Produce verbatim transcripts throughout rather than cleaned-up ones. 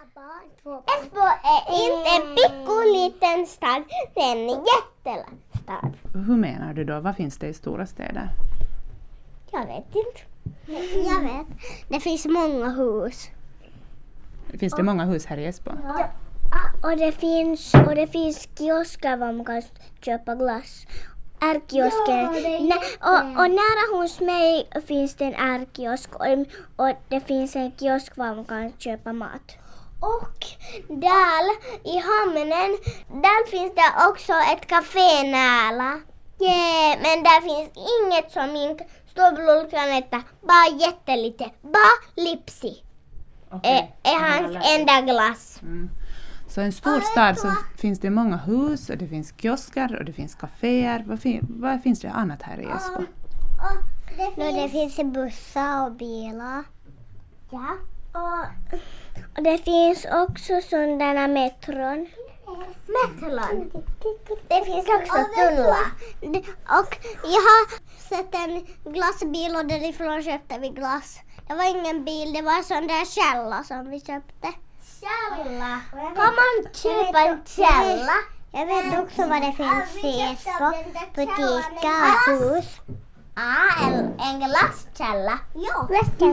Esbo är inte en pickoliten stad, det är en jättestad. Hur menar du då? Vad finns det i stora städer? Jag vet inte. Jag vet. Det finns många hus. Finns det många hus här i Esbo? Ja. Och det finns och det finns kiosker där man kan köpa glass. Ärkiosken. Ja, och, och nära hos mig finns det en ärkiosk och, och det finns en kiosk där man kan köpa mat. Och där i hamnen, där finns det också ett café nära. Yeah, men där finns inget som min storbror kan äta. Bara jättelite. Bara Lipsi. Okay. Är, är hans enda glass. Mm. Så i en stor stad så finns det många hus och det finns kiosker och det finns kaféer. Vad, fin- vad finns det annat här i Esbo? Det finns, det finns bussar och bilar. Ja. Och, och det finns också sådana metron. Metron. Det finns också tunnlar. Och jag har sett en glassbil och därifrån köpte vi glass. Det var ingen bil, det var en sån där källa som vi köpte. Källa? Kan man köpa en källa? Jag vet också vad det finns i Esbo. Butiker och hus. Ah, en, en glasskälla. Ja.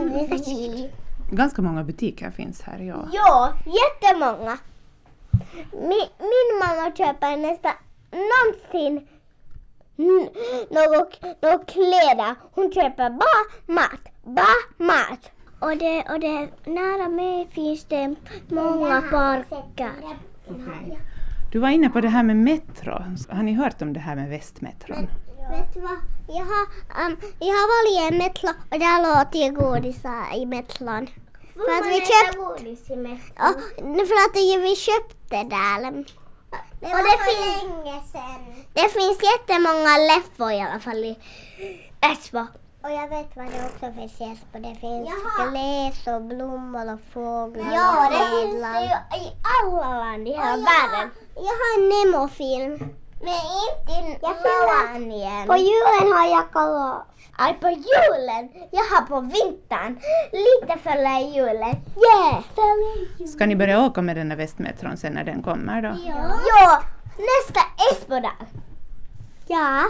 Ganska många butiker finns här, ja. Ja, jättemånga. Min, min mamma köper nästan någonsin n- något, något kläder. Hon köper bara mat. Bara mat. Och det, och det nära mig finns det många parker. Okay. Du var inne på det här med metro. Har ni hört om det här med Västmetron? Vet du vad? Jag har, um, jag har varit i en metro och där låter jag godisar i metron. För att vi köpte godis i metron? Ja, för att vi köpte där. Det var och det för länge sedan. Det finns jättemånga läffor i alla fall i Esbo. Och jag vet vad det också finns i Esbo. Det finns gräs och blommor och fåglar. Ja, det finns det ju i alla land i hela världen. Jag har en Nemo-film. Men inte Lalanien. På julen har jag kalas. Aj, på julen? Jag har på vintern. Lite före julen. Yeah. Ska ni börja åka med den där Västmetron sen när den kommer då? Ja. Ja, nästa Esbo-dag. Ja.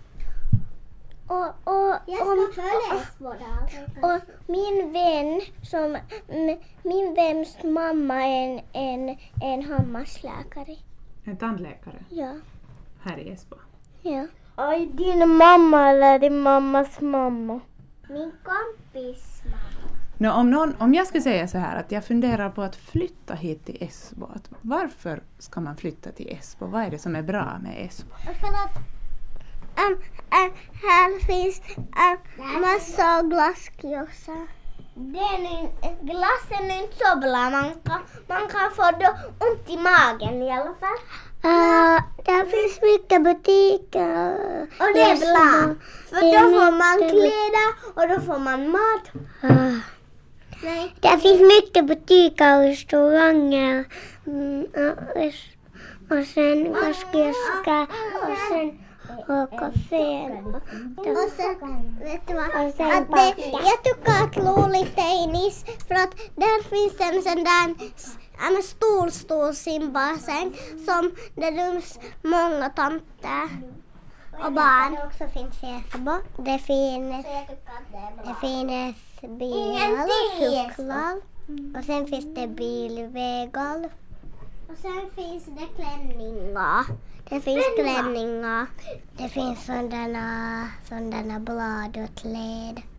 Och, och, jag ska och, följa Esbo-dag. Och min vän, som, m, min väns mamma är en, en, en hammarsläkare. En tandläkare? Ja. Här i Esbo? Ja. Oj, din mamma eller din mammas mamma? Min kompis mamma. No, om, någon, om jag skulle säga så här att jag funderar på att flytta hit till Esbo. Att varför ska man flytta till Esbo? Vad är det som är bra med Esbo? För att um, um, här finns um, massa glasskiosker. Glassen är inte så bra. Man kan, man kan få då ont i magen i alla fall. Uh, där finns mycket butiker. Och det är bra. För då får man kläder och då får man mat. Uh. Nej. Det finns mycket butiker och restauranger. Mm, och, och sen glasskiosker och sen och kafé. Och sen, vet du vad? Att det, jag tycker att Lolita är nice för att där finns en sån där en stor, stor simbassäng som det ryms många tanter och barn. Det också finns i Esbo. Det finns, det finns bilar och cyklar. Och sen finns det bilvägar. Och sen finns det klänningar. Det finns klänningar. Det finns sådana, sådana blad och kläd.